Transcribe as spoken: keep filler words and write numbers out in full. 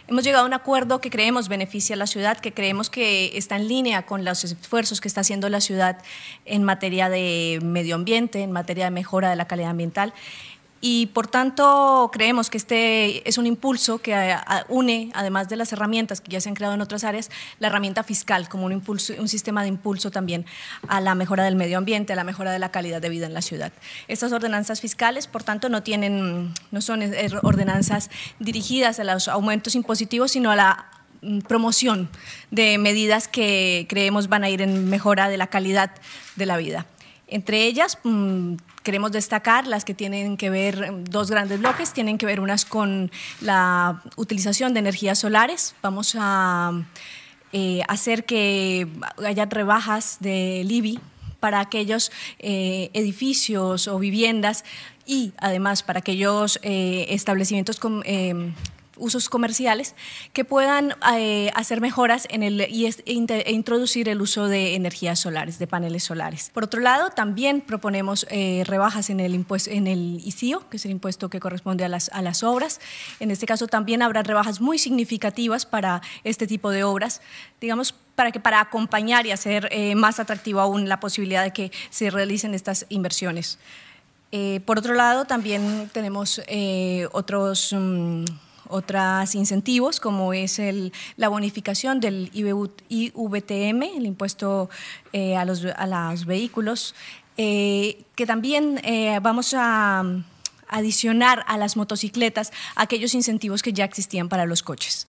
Hemos llegado a un acuerdo que creemos beneficia a la ciudad, que creemos que está en línea con los esfuerzos que está haciendo la ciudad en materia de medio ambiente, en materia de mejora de la calidad ambiental. Y por tanto creemos que este es un impulso que une, además de las herramientas que ya se han creado en otras áreas, la herramienta fiscal como un, impulso, un sistema de impulso también a la mejora del medio ambiente, a la mejora de la calidad de vida en la ciudad. Estas ordenanzas fiscales, por tanto, no, tienen, no son ordenanzas dirigidas a los aumentos impositivos, sino a la promoción de medidas que creemos van a ir en mejora de la calidad de la vida. Entre ellas, mmm, queremos destacar las que tienen que ver, dos grandes bloques, tienen que ver unas con la utilización de energías solares. Vamos a eh, hacer que haya rebajas del I B I para aquellos eh, edificios o viviendas y además para aquellos eh, establecimientos con eh, usos comerciales que puedan eh, hacer mejoras en el, y es, e introducir el uso de energías solares, de paneles solares. Por otro lado, también proponemos eh, rebajas en el, impuesto, en el I C I O, que es el impuesto que corresponde a las, a las obras. En este caso también habrá rebajas muy significativas para este tipo de obras, digamos, para, que, para acompañar y hacer eh, más atractivo aún la posibilidad de que se realicen estas inversiones. Eh, por otro lado, también tenemos eh, otros… Um, otros incentivos, como es el, la bonificación del I V T M, el impuesto eh, a, los, a los vehículos, eh, que también eh, vamos a adicionar a las motocicletas aquellos incentivos que ya existían para los coches.